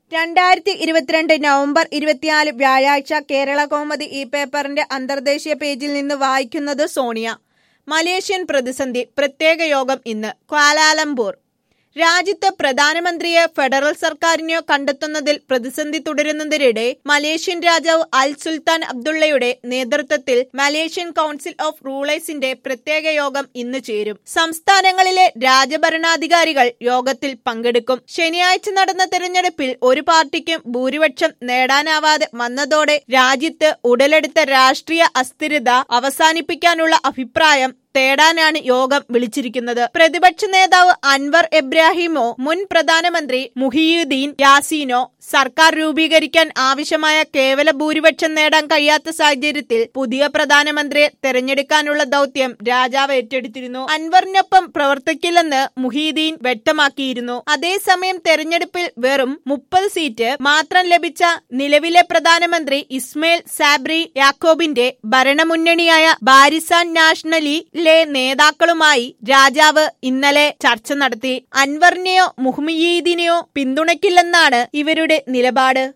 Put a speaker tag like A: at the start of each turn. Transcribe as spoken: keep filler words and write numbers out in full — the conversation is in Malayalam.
A: രണ്ടായിരത്തി ഇരുപത്തിരണ്ട് നവംബർ ഇരുപത്തിനാല് വ്യാഴാഴ്ച കേരള കൗമുദി ഈ പേപ്പറിന്റെ അന്തർദേശീയ പേജിൽ നിന്ന് വായിക്കുന്നത് സോണിയ. മലേഷ്യൻ പ്രതിസന്ധി പ്രത്യേക യോഗം ഇന്ന് ക്വാലാലംപൂർ. രാജ്യത്ത് പ്രധാനമന്ത്രിയെ ഫെഡറൽ സർക്കാരിനെയോ കണ്ടെത്തുന്നതിൽ പ്രതിസന്ധി തുടരുന്നതിനിടെ മലേഷ്യൻ രാജാവ് അൽ സുൽത്താൻ അബ്ദുള്ളയുടെ നേതൃത്വത്തിൽ മലേഷ്യൻ കൗൺസിൽ ഓഫ് റൂളേഴ്സിന്റെ പ്രത്യേക യോഗം ഇന്ന് ചേരും. സംസ്ഥാനങ്ങളിലെ രാജഭരണാധികാരികൾ യോഗത്തിൽ പങ്കെടുക്കും. ശനിയാഴ്ച നടന്ന തെരഞ്ഞെടുപ്പിൽ ഒരു പാർട്ടിക്കും ഭൂരിപക്ഷം നേടാനാവാതെ വന്നതോടെ രാജ്യത്ത് ഉടലെടുത്ത രാഷ്ട്രീയ അസ്ഥിരത അവസാനിപ്പിക്കാനുള്ള അഭിപ്രായം തേടാനാണ് യോഗം വിളിച്ചിരിക്കുന്നത്. പ്രതിപക്ഷ നേതാവ് അൻവർ എബ്രാഹിമോ മുൻ പ്രധാനമന്ത്രി മുഹിയുദ്ദീൻ യാസീനോ സർക്കാർ രൂപീകരിക്കാൻ ആവശ്യമായ കേവല ഭൂരിപക്ഷം നേടാൻ കഴിയാത്ത സാഹചര്യത്തിൽ പുതിയ പ്രധാനമന്ത്രിയെ തെരഞ്ഞെടുക്കാനുള്ള ദൗത്യം രാജാവ് ഏറ്റെടുത്തിരുന്നു. അൻവറിനൊപ്പം പ്രവർത്തിക്കില്ലെന്ന് മുഹിയുദ്ദീൻ വ്യക്തമാക്കിയിരുന്നു. അതേസമയം തെരഞ്ഞെടുപ്പിൽ വെറും മുപ്പത് സീറ്റ് മാത്രം ലഭിച്ച നിലവിലെ പ്രധാനമന്ത്രി ഇസ്മയിൽ സാബ്രി യാക്കോബിന്റെ ഭരണമുന്നണിയായ ബാരിസാൻ നാഷണലി ലെ നേതാക്കളുമായി രാജാവ് ഇന്നലെ ചർച്ച നടത്തി. അൻവറിനെയോ മുഹമ്മദീനെയോ പിന്തുണയ്ക്കില്ലെന്നാണ് ഇവരുടെ നിലപാട്.